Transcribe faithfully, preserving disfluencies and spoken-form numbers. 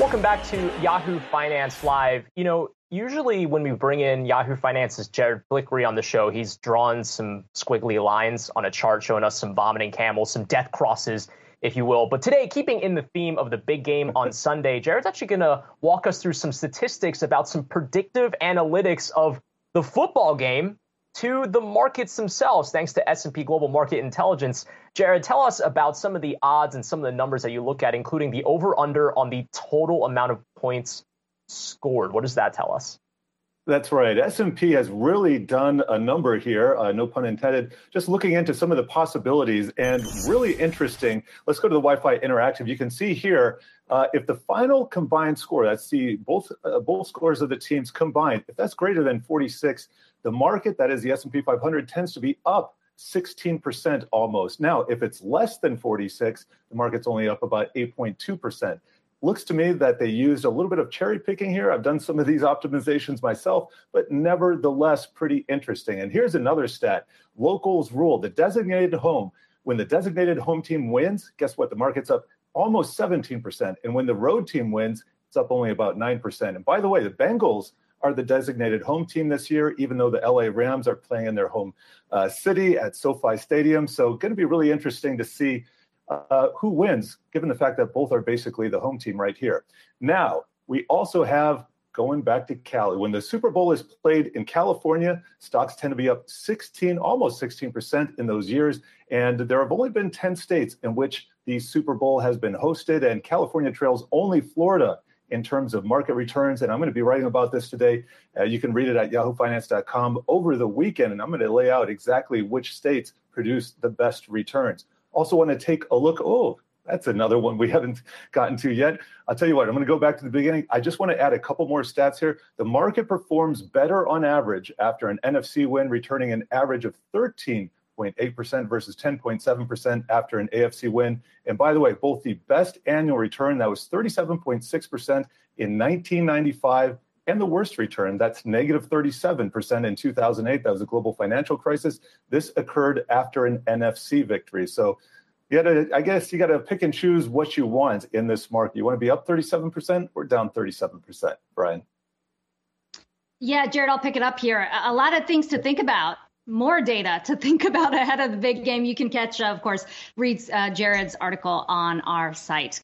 welcome back to Yahoo Finance Live. You know, usually when we bring in Yahoo Finance's Jared Blickery on the show, he's drawn some squiggly lines on a chart showing us some vomiting camels, some death crosses, if you will. But today, keeping in the theme of the big game on Sunday, Jared's actually going to walk us through some statistics about some predictive analytics of the football game to the markets themselves, thanks to S and P Global Market Intelligence. Jared, tell us about some of the odds and some of the numbers that you look at, including the over-under on the total amount of points scored. What does that tell us? That's right. S and P has really done a number here, uh, no pun intended, just looking into some of the possibilities and really interesting. Let's go to the Wi-Fi Interactive. You can see here, uh, if the final combined score, that's the both uh, both scores of the teams combined, if that's greater than forty-six, the market, that is the S and P five hundred, tends to be up sixteen percent almost. Now, if it's less than forty-six, the market's only up about eight point two percent. Looks to me that they used a little bit of cherry picking here. I've done some of these optimizations myself, but nevertheless, pretty interesting. And here's another stat. Locals rule, the designated home. When the designated home team wins, guess what? The market's up almost seventeen percent. And when the road team wins, it's up only about nine percent. And by the way, the Bengals are the designated home team this year, even though the L A Rams are playing in their home uh, city at SoFi Stadium. So going to be really interesting to see Uh, who wins, given the fact that both are basically the home team right here. Now, we also have, going back to Cali, when the Super Bowl is played in California, stocks tend to be up sixteen, almost sixteen percent in those years. And there have only been ten states in which the Super Bowl has been hosted, and California trails only Florida in terms of market returns. And I'm going to be writing about this today. Uh, you can read it at yahoo finance dot com over the weekend, and I'm going to lay out exactly which states produce the best returns. Also want to take a look. Oh, that's another one we haven't gotten to yet. I'll tell you what, I'm going to go back to the beginning. I just want to add a couple more stats here. The market performs better on average after an N F C win, returning an average of thirteen point eight percent versus ten point seven percent after an A F C win. And by the way, both the best annual return, that was thirty-seven point six percent in nineteen ninety-five, and the worst return, that's negative thirty-seven percent in two thousand eight. That was a global financial crisis. This occurred after an N F C victory. So you gotta, I guess you got to pick and choose what you want in this market. You want to be up thirty-seven percent or down thirty-seven percent, Brian? Yeah, Jared, I'll pick it up here. A lot of things to think about. More data to think about ahead of the big game. You can catch, uh, of course, read uh, Jared's article on our site.